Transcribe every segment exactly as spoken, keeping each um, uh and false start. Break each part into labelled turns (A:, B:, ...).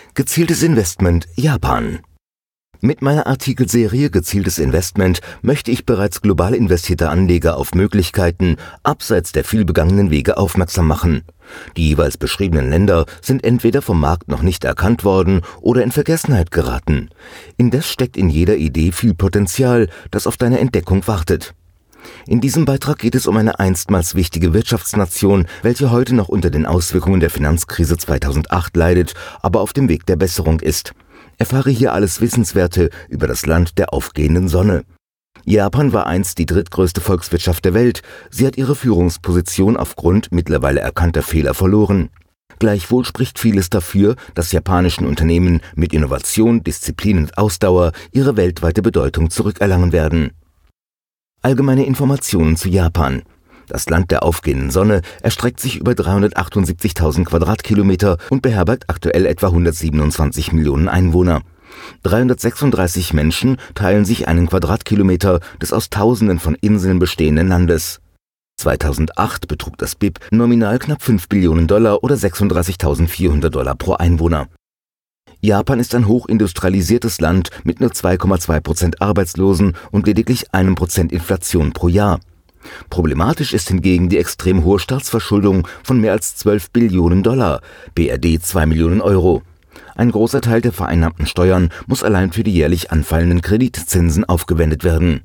A: Gezieltes Investment Japan. Mit meiner Artikelserie Gezieltes Investment möchte ich bereits global investierte Anleger auf Möglichkeiten abseits der vielbegangenen Wege aufmerksam machen. Die jeweils beschriebenen Länder sind entweder vom Markt noch nicht erkannt worden oder in Vergessenheit geraten. Indes steckt in jeder Idee viel Potenzial, das auf deine Entdeckung wartet. In diesem Beitrag geht es um eine einstmals wichtige Wirtschaftsnation, welche heute noch unter den Auswirkungen der Finanzkrise zweitausendacht leidet, aber auf dem Weg der Besserung ist. Erfahre hier alles Wissenswerte über das Land der aufgehenden Sonne. Japan war einst die drittgrößte Volkswirtschaft der Welt. Sie hat ihre Führungsposition aufgrund mittlerweile erkannter Fehler verloren. Gleichwohl spricht vieles dafür, dass japanischen Unternehmen mit Innovation, Disziplin und Ausdauer ihre weltweite Bedeutung zurückerlangen werden. Allgemeine Informationen zu Japan. Das Land der aufgehenden Sonne erstreckt sich über dreihundertachtundsiebzigtausend Quadratkilometer und beherbergt aktuell etwa hundertsiebenundzwanzig Millionen Einwohner. dreihundertsechsunddreißig Menschen teilen sich einen Quadratkilometer des aus Tausenden von Inseln bestehenden Landes. zweitausendacht betrug das B I P nominal knapp fünf Billionen Dollar oder sechsunddreißigtausendvierhundert Dollar pro Einwohner. Japan ist ein hochindustrialisiertes Land mit nur zwei Komma zwei Prozent Arbeitslosen und lediglich einem Prozent Inflation pro Jahr. Problematisch ist hingegen die extrem hohe Staatsverschuldung von mehr als zwölf Billionen Dollar, B R D zwei Millionen Euro. Ein großer Teil der vereinnahmten Steuern muss allein für die jährlich anfallenden Kreditzinsen aufgewendet werden.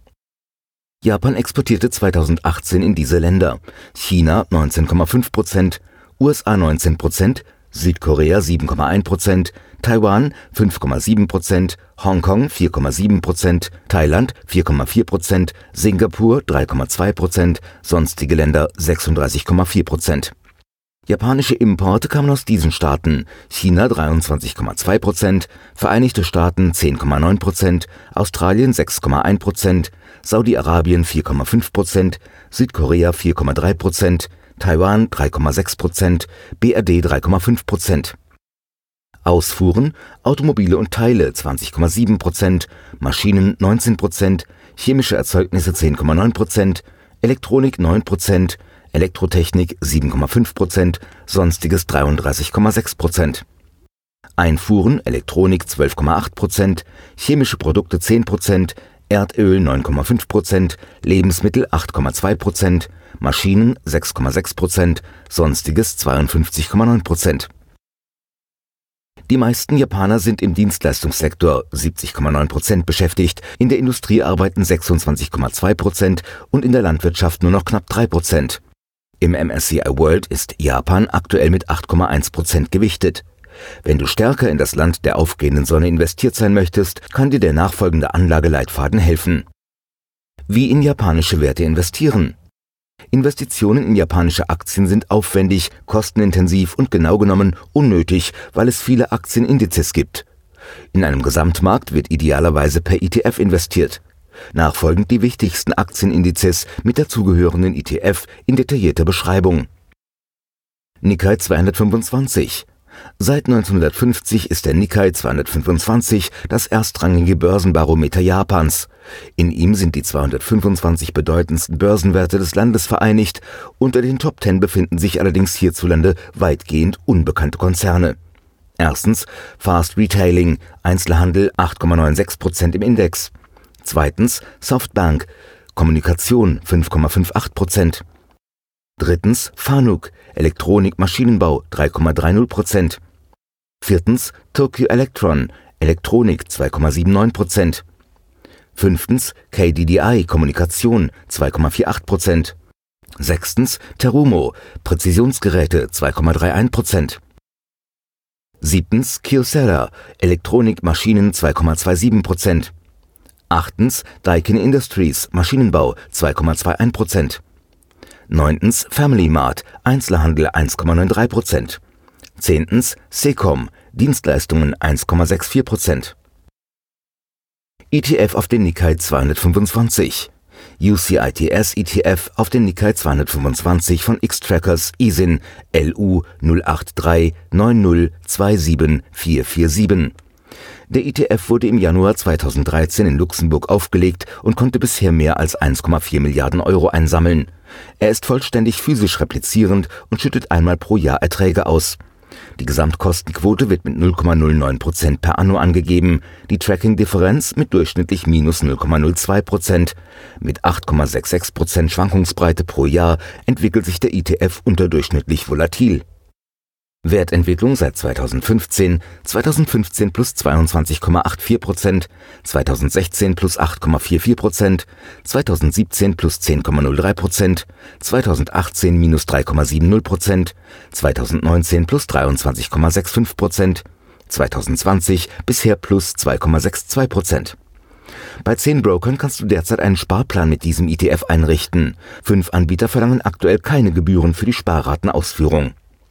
A: Japan exportierte zweitausendachtzehn in diese Länder: China neunzehn Komma fünf Prozent, U S A neunzehn Prozent, Südkorea sieben Komma eins Prozent, Taiwan fünf Komma sieben Prozent, Hongkong vier Komma sieben Prozent, Thailand vier Komma vier Prozent, Singapur drei Komma zwei Prozent, sonstige Länder sechsunddreißig Komma vier Prozent. Japanische Importe kamen aus diesen Staaten: China dreiundzwanzig Komma zwei Prozent, Vereinigte Staaten zehn Komma neun Prozent, Australien sechs Komma eins Prozent, Saudi-Arabien vier Komma fünf Prozent, Südkorea vier Komma drei Prozent, Taiwan drei Komma sechs Prozent, B R D drei Komma fünf Prozent. Ausfuhren: Automobile und Teile zwanzig Komma sieben Prozent, Maschinen neunzehn Prozent, chemische Erzeugnisse zehn Komma neun Prozent, Elektronik neun Prozent, Elektrotechnik sieben Komma fünf Prozent, sonstiges dreiunddreißig Komma sechs Prozent. Einfuhren: Elektronik zwölf Komma acht Prozent, chemische Produkte zehn Prozent, Erdöl neun Komma fünf Prozent, Lebensmittel acht Komma zwei Prozent, Maschinen sechs Komma sechs Prozent, sonstiges zweiundfünfzig Komma neun Prozent. Die meisten Japaner sind im Dienstleistungssektor siebzig Komma neun Prozent beschäftigt, in der Industrie arbeiten sechsundzwanzig Komma zwei Prozent und in der Landwirtschaft nur noch knapp drei Prozent. Im M S C I World ist Japan aktuell mit acht Komma eins Prozent gewichtet. Wenn du stärker in das Land der aufgehenden Sonne investiert sein möchtest, kann dir der nachfolgende Anlageleitfaden helfen. Wie in japanische Werte investieren? Investitionen in japanische Aktien sind aufwendig, kostenintensiv und genau genommen unnötig, weil es viele Aktienindizes gibt. In einem Gesamtmarkt wird idealerweise per E T F investiert. Nachfolgend die wichtigsten Aktienindizes mit der zugehörenden E T F in detaillierter Beschreibung. Nikkei zweihundertfünfundzwanzig. Seit neunzehnhundertfünfzig ist der Nikkei zweihundertfünfundzwanzig das erstrangige Börsenbarometer Japans. In ihm sind die zweihundertfünfundzwanzig bedeutendsten Börsenwerte des Landes vereinigt. Unter den Top zehn befinden sich allerdings hierzulande weitgehend unbekannte Konzerne. Erstens Fast Retailing, Einzelhandel acht Komma sechsundneunzig Prozent im Index. Zweitens Softbank, Kommunikation fünf Komma achtundfünfzig Prozent. Drittens Fanuc, Elektronik, Maschinenbau drei Komma dreißig Prozent. Viertens Tokyo Electron, Elektronik zwei Komma neunundsiebzig Prozent. Fünftens K D D I, Kommunikation zwei Komma achtundvierzig Prozent. Sechstens Terumo, Präzisionsgeräte zwei Komma einunddreißig Prozent. Siebtens Kyocera, Elektronik, Maschinen zwei Komma siebenundzwanzig Prozent. Achtens Daikin Industries, Maschinenbau zwei Komma einundzwanzig Prozent. Neuntens Family Mart, Einzelhandel eins Komma dreiundneunzig Prozent. Zehntens Secom, Dienstleistungen eins Komma vierundsechzig Prozent. E T F auf den Nikkei zweihundertfünfundzwanzig. U C I T S E T F auf den Nikkei zweihundertfünfundzwanzig von X-Trackers I S I N L U null acht drei neun null zwei sieben vier vier sieben. Der E T F wurde im Januar zweitausenddreizehn in Luxemburg aufgelegt und konnte bisher mehr als eins Komma vier Milliarden Euro einsammeln. Er ist vollständig physisch replizierend und schüttet einmal pro Jahr Erträge aus. Die Gesamtkostenquote wird mit null Komma null neun Prozent per anno angegeben, die Tracking-Differenz mit durchschnittlich minus null Komma null zwei Prozent. Mit acht Komma sechsundsechzig Prozent Schwankungsbreite pro Jahr entwickelt sich der E T F unterdurchschnittlich volatil. Wertentwicklung seit zweitausendfünfzehn: zweitausendfünfzehn plus zweiundzwanzig Komma vierundachtzig Prozent, zweitausendsechzehn plus acht Komma vierundvierzig Prozent, zweitausendsiebzehn plus zehn Komma null drei Prozent, zweitausendachtzehn minus drei Komma siebzig Prozent, zweitausendneunzehn plus dreiundzwanzig Komma fünfundsechzig Prozent, zweitausendzwanzig bisher plus zwei Komma zweiundsechzig Prozent. Bei zehn Brokern kannst du derzeit einen Sparplan mit diesem E T F einrichten. Fünf Anbieter verlangen aktuell keine Gebühren für die Sparratenausführung.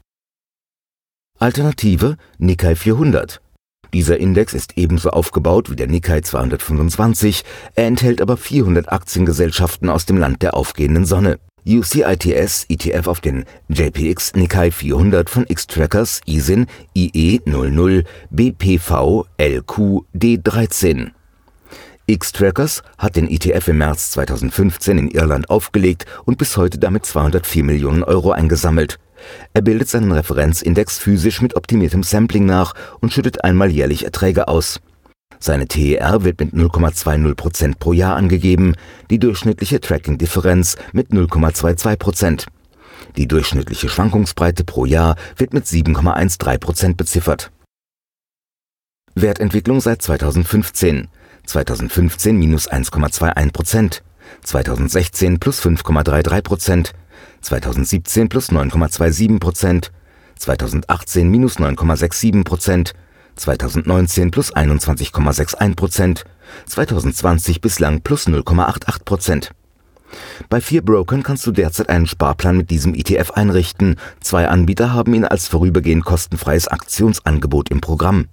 A: Alternative: Nikkei vierhundert. Dieser Index ist ebenso aufgebaut wie der Nikkei zweihundertfünfundzwanzig, er enthält aber vierhundert Aktiengesellschaften aus dem Land der aufgehenden Sonne. U C I T S E T F auf den J P X Nikkei vierhundert von Xtrackers I S I N I E null null B P V L Q D dreizehn. Xtrackers hat den E T F im März zweitausendfünfzehn in Irland aufgelegt und bis heute damit zweihundertvier Millionen Euro eingesammelt. Er bildet seinen Referenzindex physisch mit optimiertem Sampling nach und schüttet einmal jährlich Erträge aus. Seine T E R wird mit null Komma zwanzig Prozent pro Jahr angegeben, die durchschnittliche Tracking-Differenz mit null Komma zweiundzwanzig Prozent. Die durchschnittliche Schwankungsbreite pro Jahr wird mit sieben Komma dreizehn Prozent beziffert. Wertentwicklung seit zweitausendfünfzehn: zweitausendfünfzehn minus eins Komma einundzwanzig Prozent, zweitausendsechzehn plus fünf Komma dreiunddreißig Prozent, zweitausendsiebzehn plus neun Komma siebenundzwanzig Prozent, zweitausendachtzehn minus neun Komma siebenundsechzig Prozent, zweitausendneunzehn plus einundzwanzig Komma einundsechzig Prozent, zweitausendzwanzig bislang plus null Komma achtundachtzig Prozent. Bei vier Brokern kannst du derzeit einen Sparplan mit diesem E T F einrichten. Zwei Anbieter haben ihn als vorübergehend kostenfreies Aktionsangebot im Programm.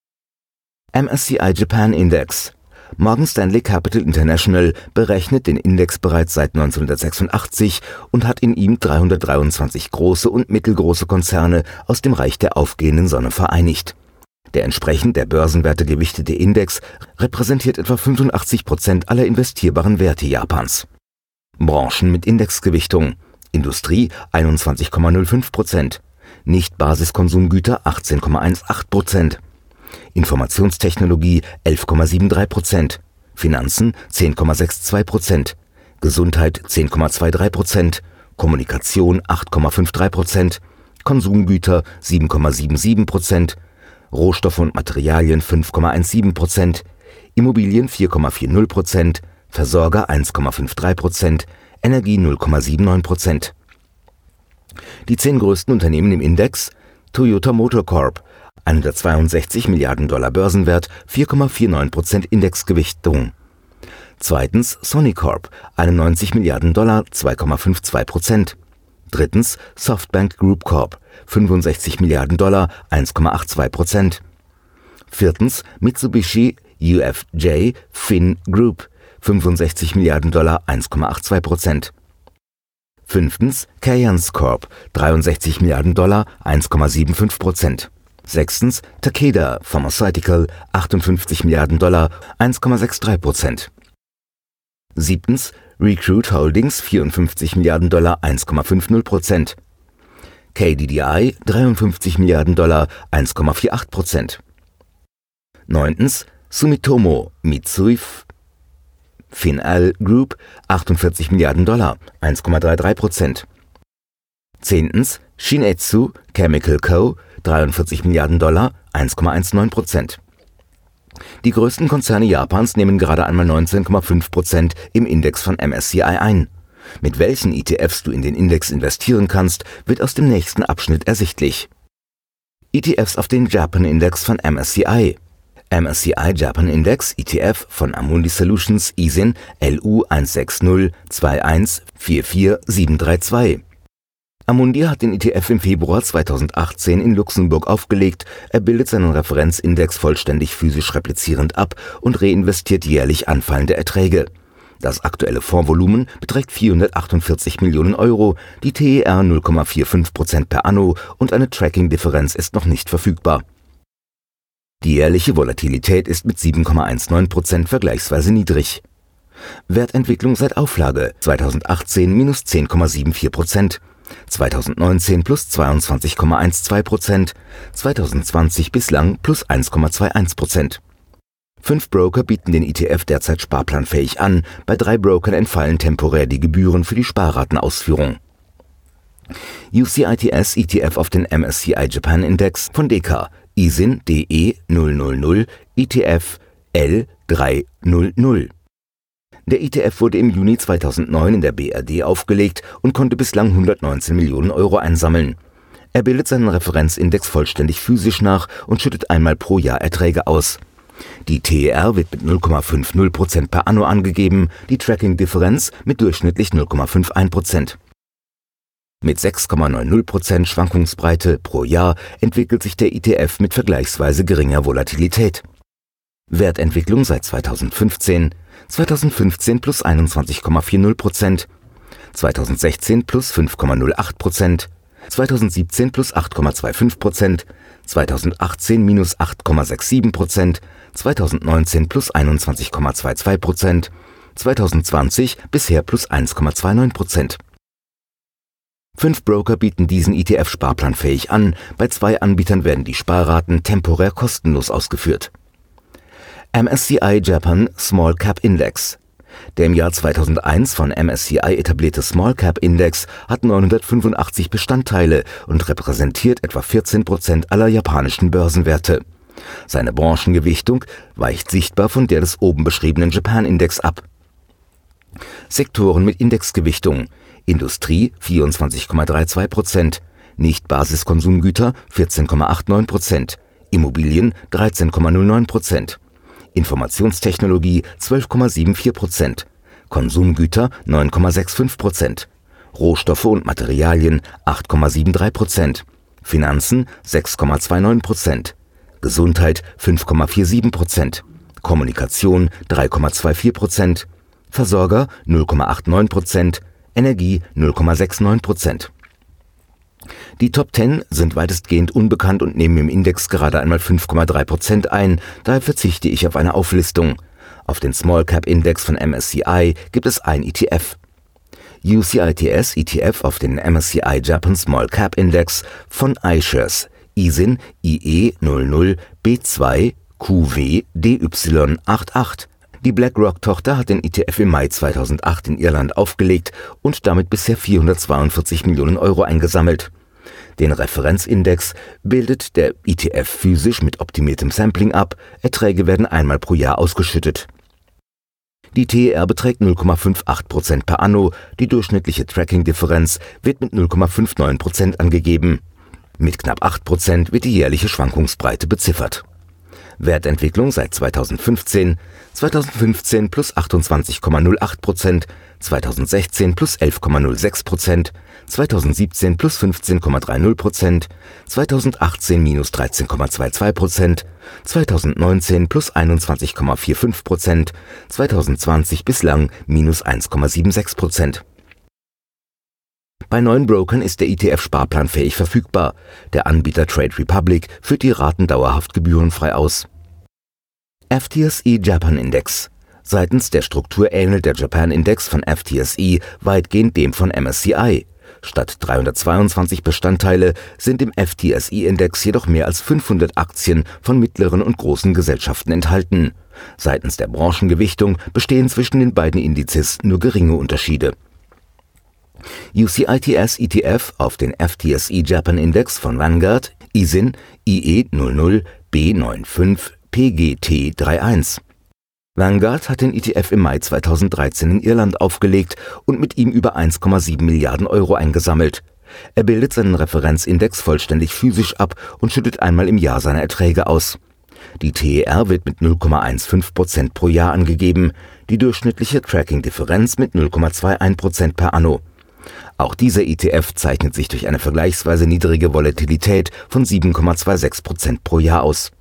A: M S C I Japan Index. Morgan Stanley Capital International berechnet den Index bereits seit neunzehnhundertsechsundachtzig und hat in ihm dreihundertdreiundzwanzig große und mittelgroße Konzerne aus dem Reich der aufgehenden Sonne vereinigt. Der entsprechend der Börsenwerte gewichtete Index repräsentiert etwa fünfundachtzig Prozent aller investierbaren Werte Japans. Branchen mit Indexgewichtung: Industrie einundzwanzig Komma null fünf Prozent, Nicht-Basiskonsumgüter achtzehn Komma achtzehn Prozent, Informationstechnologie elf Komma dreiundsiebzig Prozent, Finanzen zehn Komma zweiundsechzig Prozent, Gesundheit zehn Komma dreiundzwanzig Prozent, Kommunikation acht Komma dreiundfünfzig Prozent, Konsumgüter sieben Komma siebenundsiebzig Prozent, Rohstoffe und Materialien fünf Komma siebzehn Prozent, Immobilien vier Komma vierzig Prozent, Versorger eins Komma dreiundfünfzig Prozent, Energie null Komma neunundsiebzig Prozent. Die zehn größten Unternehmen im Index: Toyota Motor Corp, hundertzweiundsechzig Milliarden Dollar Börsenwert, vier Komma neunundvierzig Prozent Indexgewichtung. Zweitens Sony Corp, einundneunzig Milliarden Dollar, zwei Komma zweiundfünfzig Prozent. Drittens Softbank Group Corp, fünfundsechzig Milliarden Dollar, eins Komma zweiundachtzig Prozent. Viertens Mitsubishi U F J Fin Group, fünfundsechzig Milliarden Dollar, eins Komma zweiundachtzig Prozent. Fünftens Keyence Corp, dreiundsechzig Milliarden Dollar, eins Komma fünfundsiebzig Prozent. Sechstens Takeda Pharmaceutical, achtundfünfzig Milliarden Dollar, eins Komma dreiundsechzig Prozent. Siebtens Recruit Holdings, vierundfünfzig Milliarden Dollar, eins Komma fünfzig Prozent. K D D I, dreiundfünfzig Milliarden Dollar, eins Komma achtundvierzig Prozent. Neuntens Sumitomo Mitsui Fin-Al Group, achtundvierzig Milliarden Dollar, eins Komma dreiunddreißig Prozent. Zehntens Shin-Etsu Chemical Co., dreiundvierzig Milliarden Dollar, eins Komma neunzehn Prozent. Die größten Konzerne Japans nehmen gerade einmal neunzehn Komma fünf Prozent im Index von M S C I ein. Mit welchen E T Fs du in den Index investieren kannst, wird aus dem nächsten Abschnitt ersichtlich. E T Fs auf den Japan Index von M S C I. M S C I Japan Index E T F von Amundi Solutions I S I N L U eins sechs null zwei eins vier vier sieben drei zwei. Amundi hat den E T F im Februar zweitausendachtzehn in Luxemburg aufgelegt. Er bildet seinen Referenzindex vollständig physisch replizierend ab und reinvestiert jährlich anfallende Erträge. Das aktuelle Fondsvolumen beträgt vierhundertachtundvierzig Millionen Euro, die T E R null Komma fünfundvierzig Prozent per anno und eine Tracking-Differenz ist noch nicht verfügbar. Die jährliche Volatilität ist mit sieben Komma neunzehn Prozent vergleichsweise niedrig. Wertentwicklung seit Auflage zweitausendachtzehn minus zehn Komma vierundsiebzig Prozent, zweitausendneunzehn plus zweiundzwanzig Komma zwölf Prozent, zweitausendzwanzig bislang plus eins Komma einundzwanzig Prozent. Fünf Broker bieten den E T F derzeit sparplanfähig an, bei drei Brokern entfallen temporär die Gebühren für die Sparratenausführung. U C I T S E T F auf den M S C I Japan Index von Deka, I S I N D E null null null, E T F L dreihunderт. Der E T F wurde im Juni zweitausendneun in der B R D aufgelegt und konnte bislang hundertneunzehn Millionen Euro einsammeln. Er bildet seinen Referenzindex vollständig physisch nach und schüttet einmal pro Jahr Erträge aus. Die T E R wird mit null Komma fünfzig Prozent per anno angegeben, die Tracking-Differenz mit durchschnittlich null Komma einundfünfzig Prozent. Mit sechs Komma neunzig Prozent Schwankungsbreite pro Jahr entwickelt sich der E T F mit vergleichsweise geringer Volatilität. Wertentwicklung seit zweitausendfünfzehn: zweitausendfünfzehn plus einundzwanzig Komma vierzig Prozent, zweitausendsechzehn plus fünf Komma null acht Prozent, zweitausendsiebzehn plus acht Komma fünfundzwanzig Prozent, zweitausendachtzehn minus acht Komma siebenundsechzig Prozent, zweitausendneunzehn plus einundzwanzig Komma zweiundzwanzig Prozent, zweitausendzwanzig bisher plus eins Komma neunundzwanzig Prozent. Fünf Broker bieten diesen E T F sparplanfähig an, bei zwei Anbietern werden die Sparraten temporär kostenlos ausgeführt. M S C I Japan Small Cap Index. Der im Jahr zweitausendeins von M S C I etablierte Small Cap Index hat neunhundertfünfundachtzig Bestandteile und repräsentiert etwa vierzehn Prozent aller japanischen Börsenwerte. Seine Branchengewichtung weicht sichtbar von der des oben beschriebenen Japan Index ab. Sektoren mit Indexgewichtung: Industrie vierundzwanzig Komma zweiunddreißig Prozent, Nicht-Basiskonsumgüter vierzehn Komma neunundachtzig Prozent, Immobilien dreizehn Komma null neun Prozent, Informationstechnologie zwölf Komma vierundsiebzig Prozent, Konsumgüter neun Komma fünfundsechzig Prozent, Rohstoffe und Materialien acht Komma dreiundsiebzig Prozent, Finanzen sechs Komma neunundzwanzig Prozent, Gesundheit fünf Komma siebenundvierzig Prozent, Kommunikation drei Komma vierundzwanzig Prozent, Versorger null Komma neunundachtzig Prozent, Energie null Komma neunundsechzig Prozent. Die Top zehn sind weitestgehend unbekannt und nehmen im Index gerade einmal fünf Komma drei Prozent ein, daher verzichte ich auf eine Auflistung. Auf den Small Cap Index von M S C I gibt es ein E T F. U C I T S E T F auf den M S C I Japan Small Cap Index von iShares, I S I N I E null null B zwei Q W D Y achtundachtzig. Die BlackRock-Tochter hat den E T F im Mai zweitausendacht in Irland aufgelegt und damit bisher vierhundertzweiundvierzig Millionen Euro eingesammelt. Den Referenzindex bildet der E T F physisch mit optimiertem Sampling ab, Erträge werden einmal pro Jahr ausgeschüttet. Die T E R beträgt null Komma achtundfünfzig Prozent per anno, die durchschnittliche Tracking-Differenz neunzehn wird mit null Komma neunundfünfzig Prozent angegeben. Mit knapp acht Prozent wird die jährliche Schwankungsbreite beziffert. Wertentwicklung seit zweitausendfünfzehn: zweitausendfünfzehn plus achtundzwanzig Komma null acht Prozent, zweitausendsechzehn plus elf Komma null sechs Prozent, zweitausendsiebzehn plus fünfzehn Komma dreißig Prozent, zweitausendachtzehn minus dreizehn Komma zweiundzwanzig Prozent, zweitausendneunzehn plus einundzwanzig Komma fünfundvierzig Prozent, zweitausendzwanzig bislang minus eins Komma sechsundsiebzig Prozent. Bei neuen Brokern ist der E T F sparplanfähig verfügbar. Der Anbieter Trade Republic führt die Raten dauerhaft gebührenfrei aus. F T S E Japan Index. Seitens der Struktur ähnelt der Japan Index von F T S E weitgehend dem von M S C I. Statt dreihundertzweiundzwanzig Bestandteile sind im F T S E-Index jedoch mehr als fünfhundert Aktien von mittleren und großen Gesellschaften enthalten. Seitens der Branchengewichtung bestehen zwischen den beiden Indizes nur geringe Unterschiede. U C I T S E T F auf den F T S E Japan Index von Vanguard, I S I N I E null null B fünfundneunzig P G T einunddreißig. Vanguard hat den E T F im Mai zweitausenddreizehn in Irland aufgelegt und mit ihm über eins Komma sieben Milliarden Euro eingesammelt. Er bildet seinen Referenzindex vollständig physisch ab und schüttet einmal im Jahr seine Erträge aus. Die T E R wird mit null Komma fünfzehn Prozent pro Jahr angegeben, die durchschnittliche Tracking-Differenz mit null Komma einundzwanzig Prozent per anno. Auch dieser E T F zeichnet sich durch eine vergleichsweise niedrige Volatilität von sieben Komma sechsundzwanzig Prozent pro Jahr aus.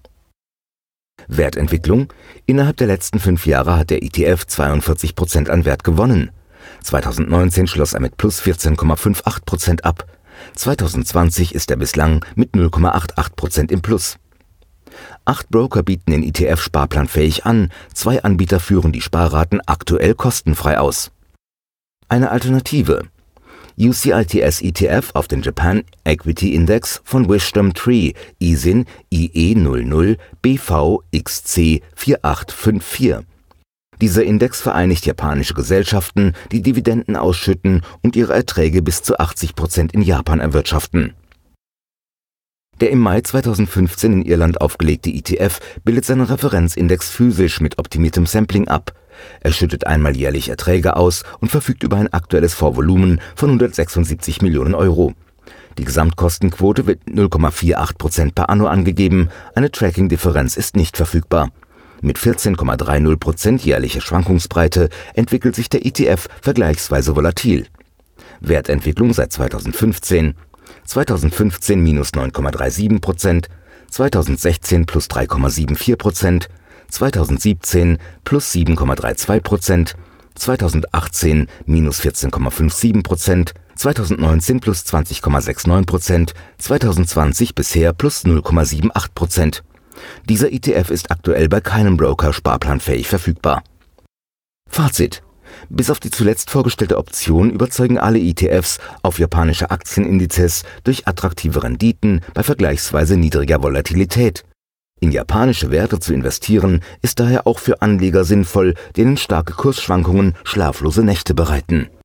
A: Wertentwicklung: Innerhalb der letzten fünf Jahre hat der E T F zweiundvierzig Prozent an Wert gewonnen. zweitausendneunzehn schloss er mit plus vierzehn Komma achtundfünfzig Prozent ab. zweitausendzwanzig ist er bislang mit null Komma achtundachtzig Prozent im Plus. Acht Broker bieten den E T F sparplanfähig an, zwei Anbieter führen die Sparraten aktuell kostenfrei aus. Eine Alternative: U C I T S E T F auf den Japan Equity Index von Wisdom Tree I S I N I E null null B V X C vier acht fünf vier. Dieser Index vereinigt japanische Gesellschaften, die Dividenden ausschütten und ihre Erträge bis zu achtzig Prozent in Japan erwirtschaften. Der im Mai zweitausendfünfzehn in Irland aufgelegte E T F bildet seinen Referenzindex physisch mit optimiertem Sampling ab. Er schüttet einmal jährlich Erträge aus und verfügt über ein aktuelles Vorvolumen von hundertsechsundsiebzig Millionen Euro. Die Gesamtkostenquote wird null Komma achtundvierzig Prozent per anno angegeben, eine Tracking-Differenz ist nicht verfügbar. Mit vierzehn Komma dreißig Prozent jährlicher Schwankungsbreite entwickelt sich der E T F vergleichsweise volatil. Wertentwicklung seit zweitausendfünfzehn: zweitausendfünfzehn minus neun Komma siebenunddreißig Prozent, zweitausendsechzehn plus drei Komma vierundsiebzig Prozent, zweitausendsiebzehn plus sieben Komma zweiunddreißig Prozent, zweitausendachtzehn minus vierzehn Komma siebenundfünfzig Prozent, zweitausendneunzehn plus zwanzig Komma neunundsechzig Prozent, zweitausendzwanzig bisher plus null Komma achtundsiebzig Prozent. Dieser E T F ist aktuell bei keinem Broker sparplanfähig verfügbar. Fazit: Bis auf die zuletzt vorgestellte Option überzeugen alle E T Fs auf japanische Aktienindizes durch attraktive Renditen bei vergleichsweise niedriger Volatilität. In japanische Werte zu investieren ist daher auch für Anleger sinnvoll, denen starke Kursschwankungen schlaflose Nächte bereiten.